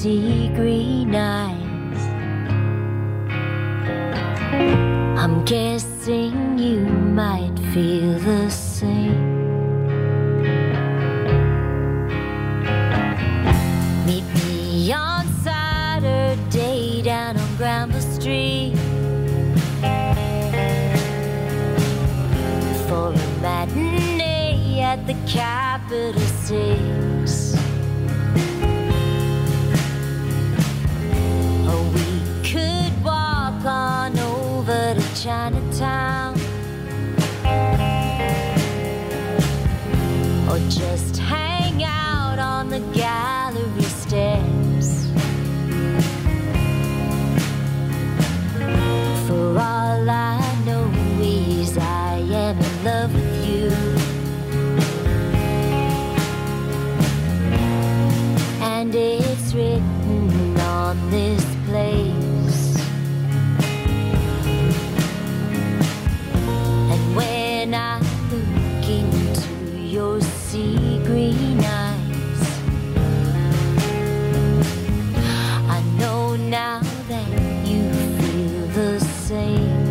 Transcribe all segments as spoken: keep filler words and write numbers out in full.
sea green eyes. I'm guessing you might feel the same. Meet me on Saturday down on Granville Street for a matinee at the Capitol Six. Or we could walk on over to Chinatown, or just hang out on the gallery steps. For all I know is I am in love with you, and it's written on this place. And when I look into your sea green eyes, I know now that you feel the same.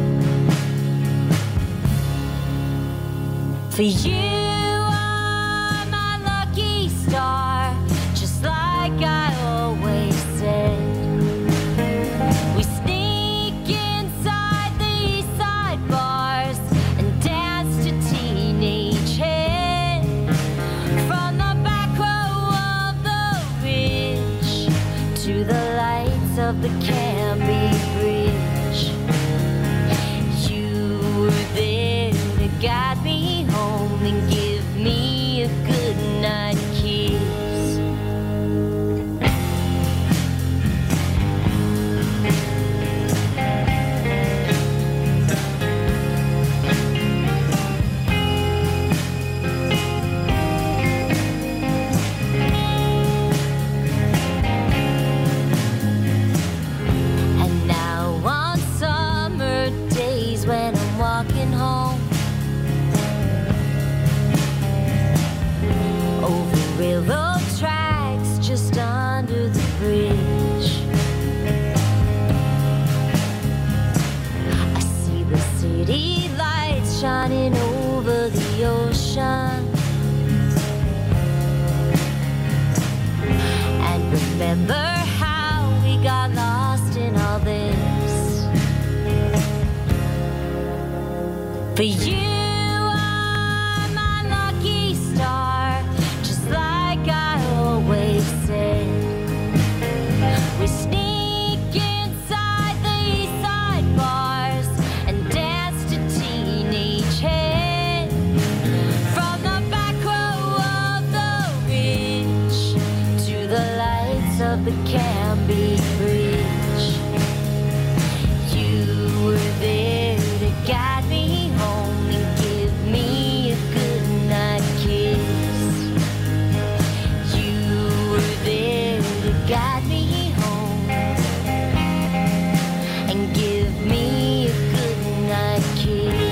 For you are my lucky star, just like I always said. We sneak inside the east side bars and dance to Teenage Head from the back row of the ridge to the lights of the Canby Bridge. You were there to guide me home and give me a good night kiss. And now on summer days when I'm walking home over railroad tracks just under the bridge, I see the city lights shining over the ocean, and remember how we got lost in all this. For you are my lucky star, just like I always said. We sneak inside the east side bars and dance to Teenage Head from the back row of the ridge to the lights of the Canby Bridge. You were there to guide me home and give me a good night kiss. You were there to guide me home and give me a good night kiss.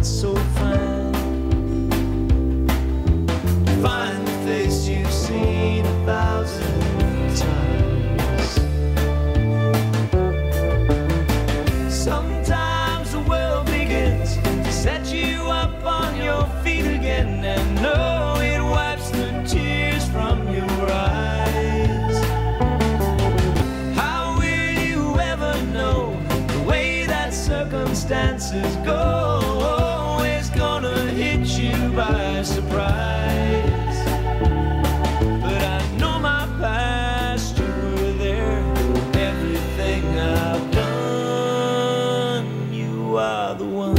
that's so fine. Find the face you've seen a thousand times. Sometimes the world begins to set you up on your feet again, and no, it wipes the tears from your eyes. How will you ever know the way that circumstances go is gonna hit you by surprise? But I know my past, you were there. Everything I've done, you are the one.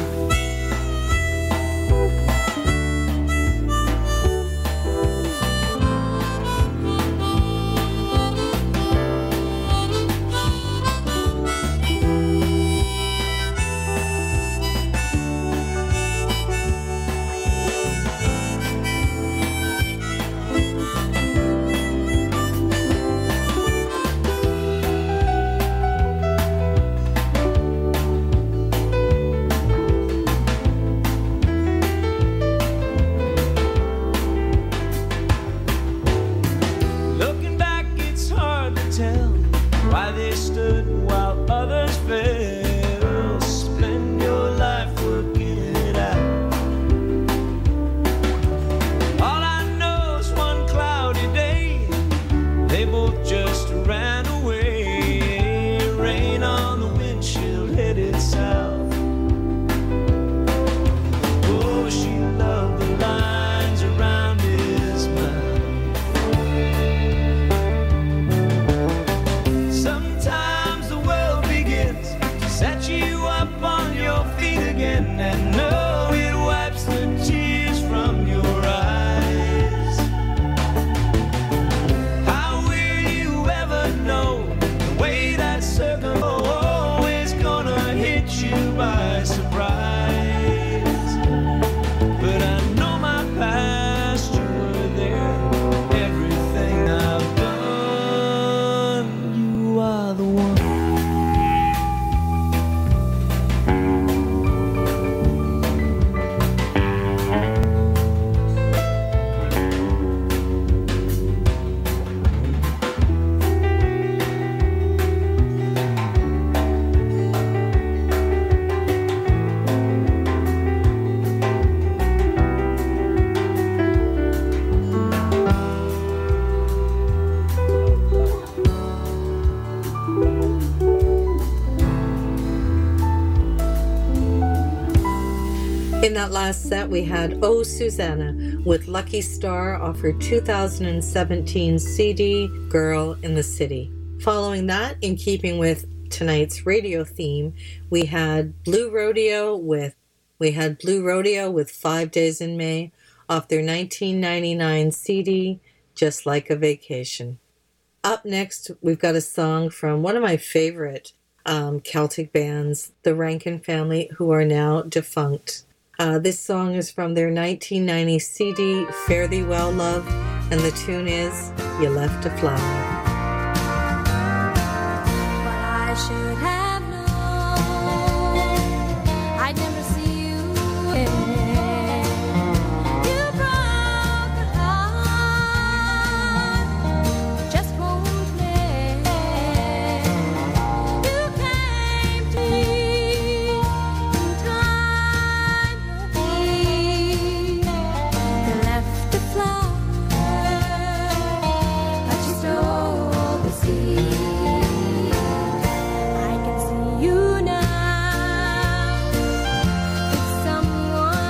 Looking back, it's hard to tell why they stood while others fell. Spend your life working it out. All I know is one cloudy day, they both just ran away. Rain on the windshield headed south. Oh, she loved the lines around his mouth. Sometimes the world begins to set you up on your feet again, and no, it wipes the tears from your eyes. How will you ever know the way that circle always gonna hit you by surprise? But I know my past, you were there. Everything I've done, you are the one. In that last set, we had Oh Susanna with Lucky Star off her two thousand seventeen C D, Girl in the City. Following that, in keeping with tonight's radio theme, we had Blue Rodeo with we had Blue Rodeo with Five Days in May off their nineteen ninety-nine C D, Just Like a Vacation. Up next, we've got a song from one of my favorite um, Celtic bands, the Rankin Family, who are now defunct. Uh, this song is from their nineteen ninety C D, Fare Thee Well, Love, and the tune is You Left a Flower. But I should have known I'd never see you again. You broke the heart, just won't mend. You came to me in time of need. You left a flower, but you stole the seed. I can see you now with someone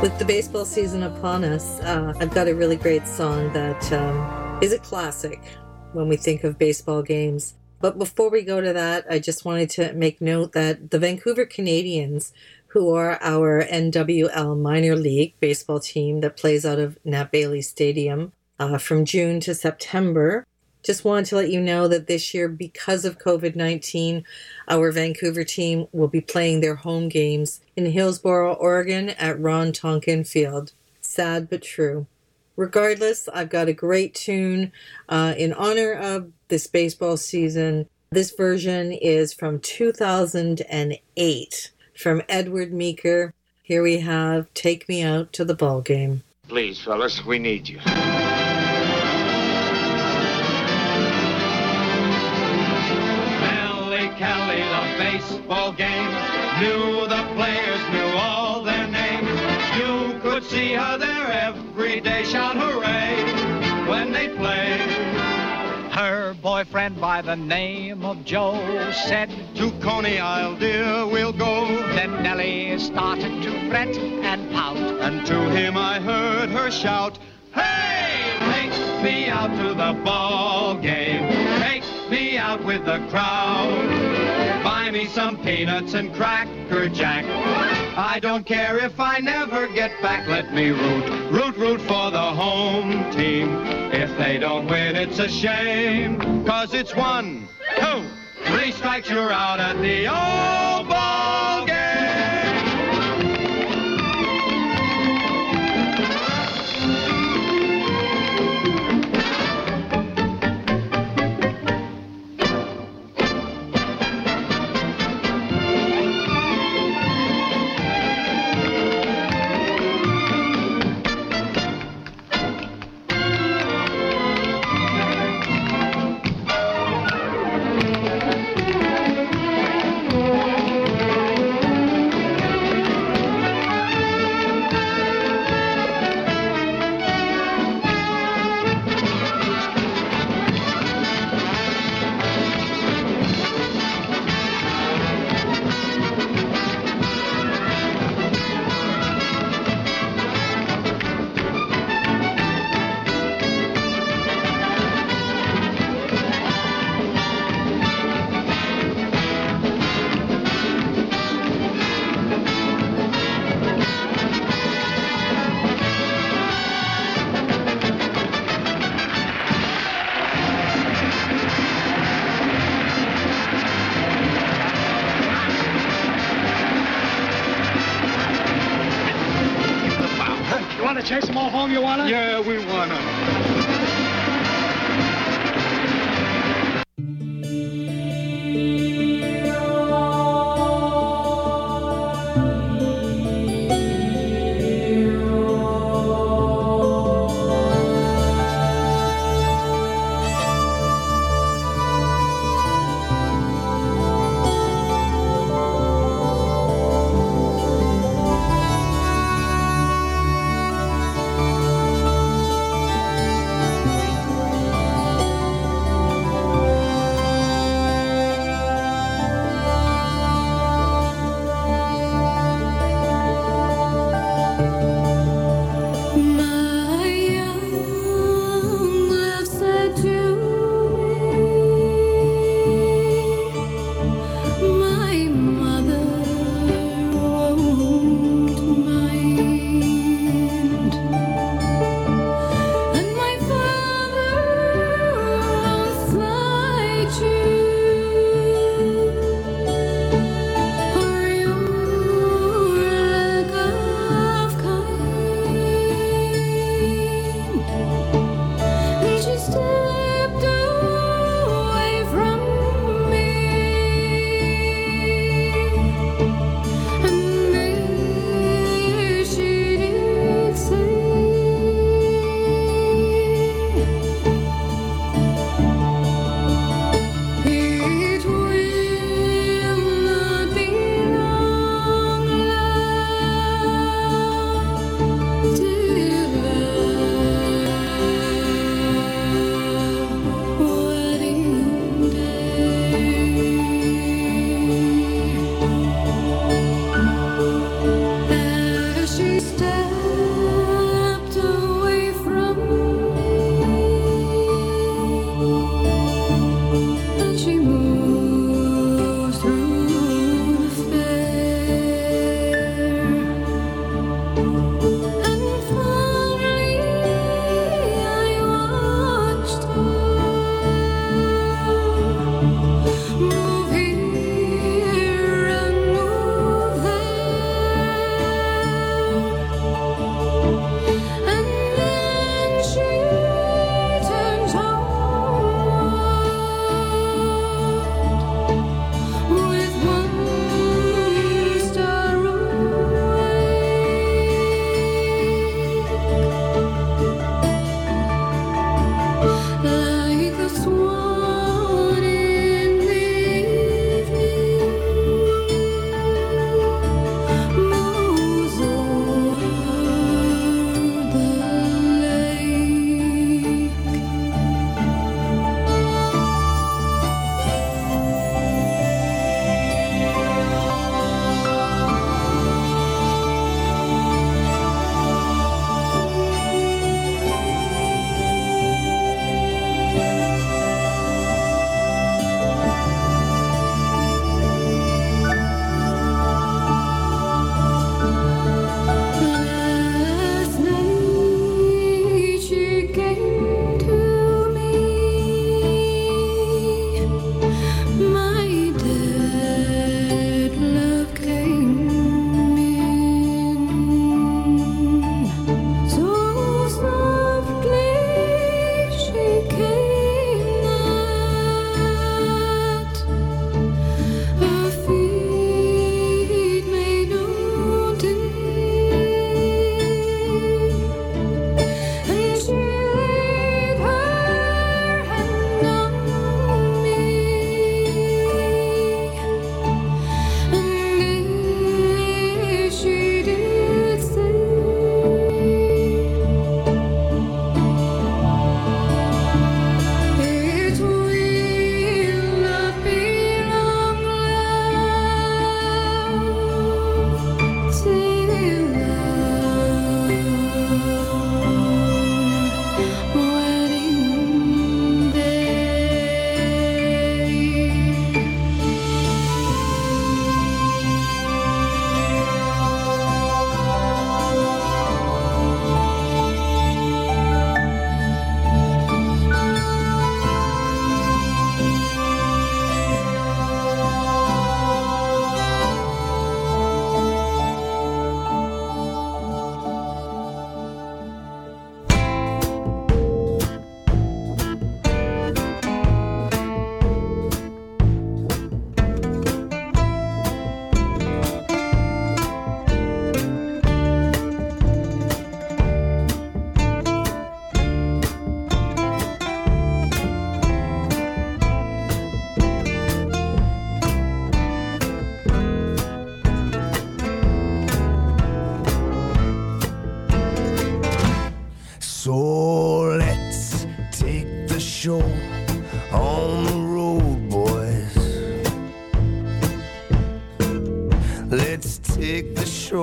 With the baseball season upon us, uh, I've got a really great song that um, is a classic when we think of baseball games. But before we go to that, I just wanted to make note that the Vancouver Canadians, who are our N W L minor league baseball team that plays out of Nat Bailey Stadium uh, from June to September, just wanted to let you know that this year, because of covid nineteen, our Vancouver team will be playing their home games in Hillsboro, Oregon at Ron Tonkin Field. Sad but true. Regardless, I've got a great tune uh, in honor of this baseball season. This version is from two thousand eight from Edward Meeker. Here we have Take Me Out to the Ball Game. Please, fellas, we need you. Kelly, the baseball games, knew the players, knew all their names. You could see her there every day, shout hooray when they played. Her boyfriend by the name of Joe said, To Coney Isle, dear, we'll go. Then Nellie started to fret and pout, And to him I heard her shout, Hey, take me out to the ball game. Take me out with the crowd. Buy me some peanuts and Cracker Jack. I don't care if I never get back. Let me root, root, root for the home team. If they don't win, it's a shame. Cause it's one, two, three strikes, you're out at the old ball game. chase them all home, you wanna? Yeah, we wanna.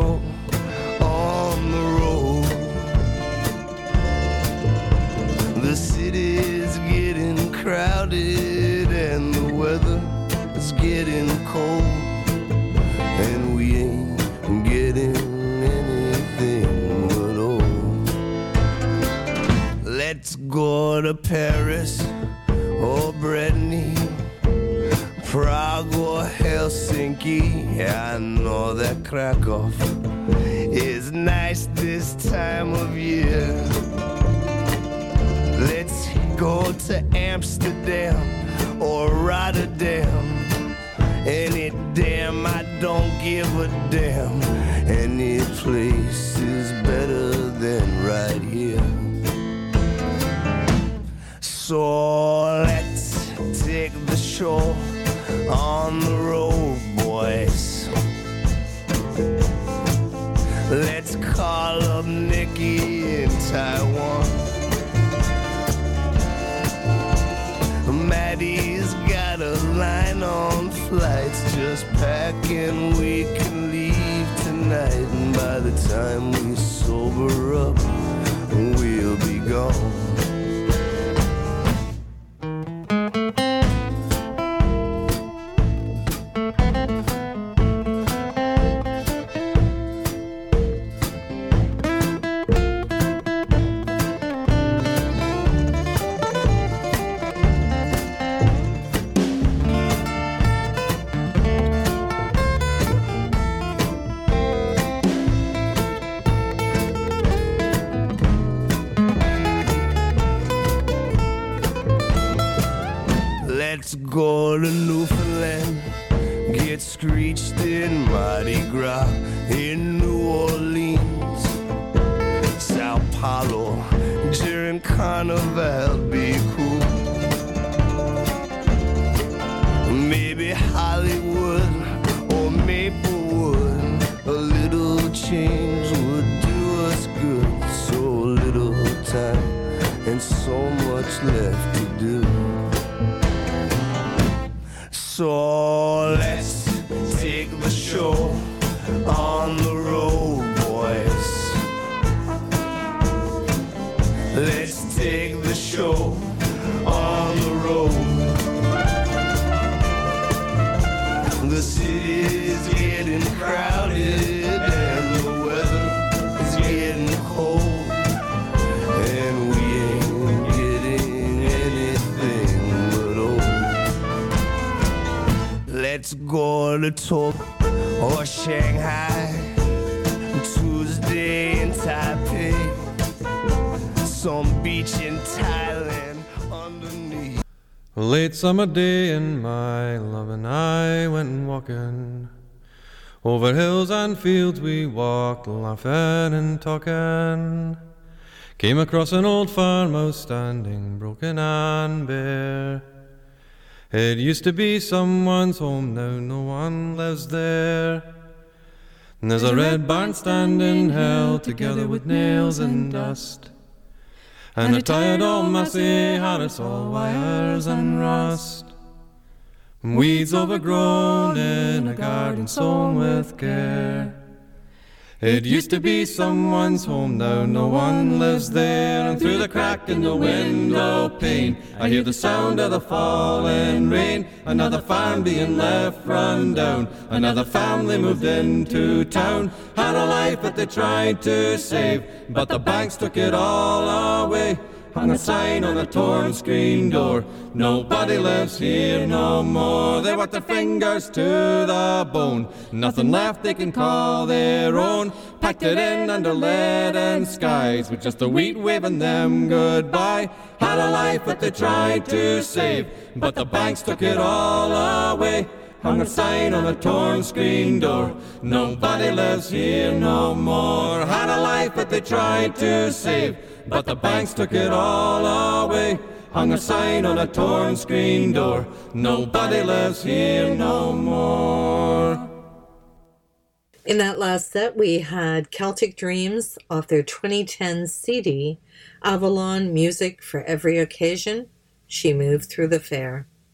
go on the road. The city's getting crowded and the weather is getting cold, and we ain't getting anything but old. Let's go to Paris or Brittany, Prague or Helsinki. I know that Krakow is nice this time of year. Let's go to Amsterdam or Rotterdam. Any damn, I don't give a damn. Any place is better than right here. So let's take the show on the road, boys. Let's call up Nikki in Taiwan. Maddie's got a line on flights. Just pack and we can leave tonight. And by the time we sober up, we'll be gone. Let's go to Newfoundland, get screeched in Mardi Gras in New Orleans, Sao Paulo during Carnival, be cool. Maybe Hollywood or Maplewood, a little change would do us good. So little time and so much left to do. So let's take the show on the road, boys. Let's take the show on the road. The city's getting crowded and the weather is getting cold, and we ain't getting anything but old. Let's go to Tokyo or Shanghai, Tuesday in Taipei, some beach in Thailand underneath. Late summer day and my love and I went walking. Over hills and fields we walked, laughing and talking. Came across an old farmhouse standing broken and bare. It used to be someone's home, now no one lives there. And there's a red barn standing held together with nails and dust, and a tired old Massey harness, all wires and rust. And weeds overgrown in a garden sown with care. It used to be someone's home, now no one lives there. And through the crack in the window pane I hear the sound of the falling rain. Another farm being left run down, another family moved into town. Had a life that they tried to save, but the banks took it all away. Hung a sign on a torn screen door, nobody lives here no more. They worked their fingers to the bone, nothing left they can call their own. Packed it in under leaden skies, with just the wheat waving them goodbye. Had a life that they tried to save, but the banks took it all away. Hung a sign on a torn screen door, nobody lives here no more. Had a life that they tried to save, but the banks took it all away. Hung a sign on a torn screen door, nobody lives here no more. In that last set, we had Celtic Dreams off their twenty ten C D, Avalon Music for Every Occasion, She Moved Through the Fair.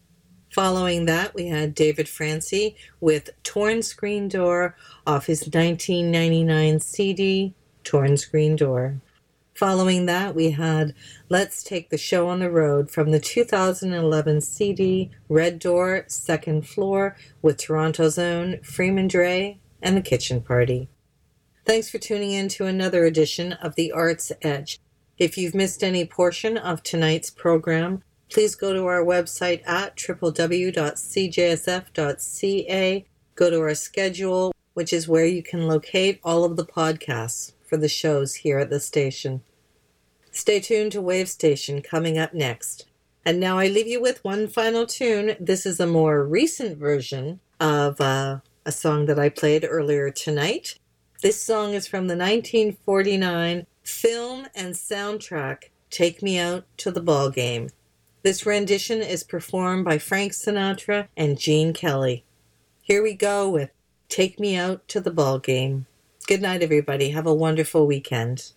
Following that, we had David Francie with Torn Screen Door off his nineteen ninety-nine C D, Torn Screen Door. Following that, we had Let's Take the Show on the Road from the two thousand eleven C D, Red Door, Second Floor, with Toronto's own Freeman Dre and the Kitchen Party. Thanks for tuning in to another edition of The Arts Edge. If you've missed any portion of tonight's program, please go to our website at w w w dot c j s f dot c a. Go to our schedule, which is where you can locate all of the podcasts for the shows here at the station. Stay tuned to Wave Station coming up next. And now I leave you with one final tune. This is a more recent version of uh, a song that I played earlier tonight. This song is from the nineteen forty-nine film and soundtrack Take Me Out to the Ball Game. This rendition is performed by Frank Sinatra and Gene Kelly. Here we go with Take Me Out to the Ball Game. Good night, everybody. Have a wonderful weekend.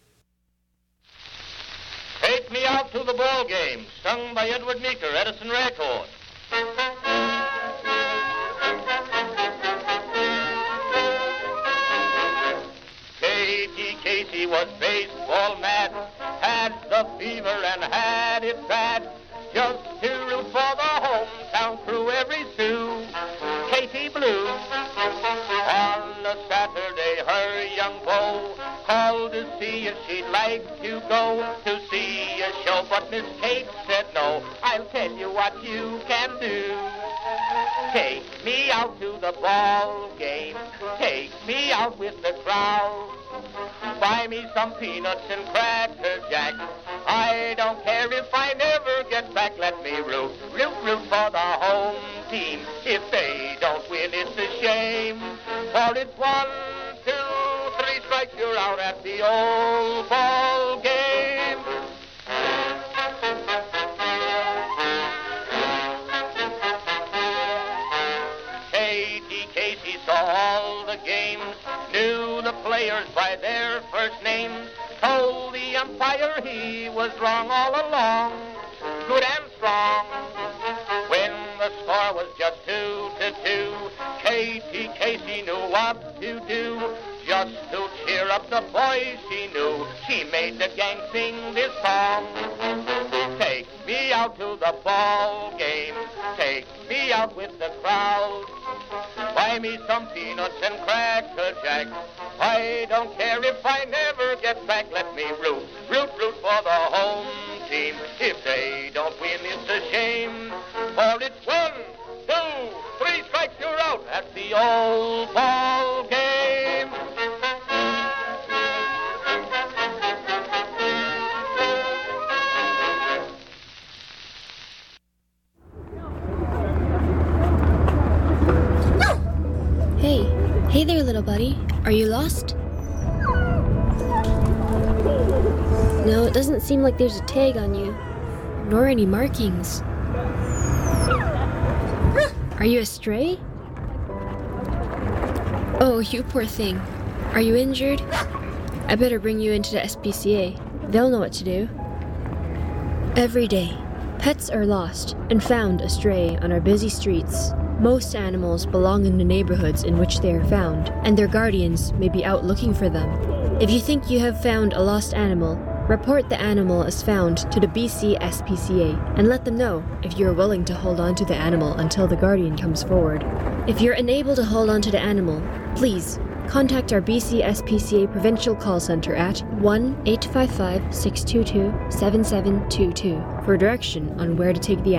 Take Me Out to the Ball Game, sung by Edward Meeker, Edison Record. Katie Casey was baseball mad, had the fever and had it bad. Just to root for the hometown crew every Sue, Katie Blue. On a Saturday, her young beau called to see if she'd like to go to see a show, but Miss Kate said no. I'll tell you what you can do. Take me out to the ball game. Take me out with the crowd. Buy me some peanuts and cracker jack. I don't care if I never get back. Let me root, root, root for the home team. If they don't win, it's a shame. For it's one, two, three strikes, you're out at the old ball game. Katie Casey saw all the games, knew the players by their first names, told the umpire he was wrong all along, good and strong. When the score was just two to two, Katie Casey knew what to do. Just to cheer up the boys she knew, she made the gang sing this song. Take me out to the ball game, take me out with the crowd. Buy me some peanuts and cracker jack. I don't care if I never get back. Let me root, root, root for the home team. If they don't win, it's a shame. For it's one, two, three strikes, you're out at the old ball game. Hey, hey there, little buddy. Are you lost? No, it doesn't seem like there's a tag on you, nor any markings. Are you a stray? Oh, you poor thing. Are you injured? I better bring you into the S P C A. They'll know what to do. Every day, pets are lost and found astray on our busy streets. Most animals belong in the neighborhoods in which they are found, and their guardians may be out looking for them. If you think you have found a lost animal, report the animal as found to the B C S P C A and let them know if you are willing to hold on to the animal until the guardian comes forward. If you're unable to hold on to the animal, please contact our B C S P C A Provincial Call Center at one eight five five, six two two, seven seven two two for direction on where to take the animal.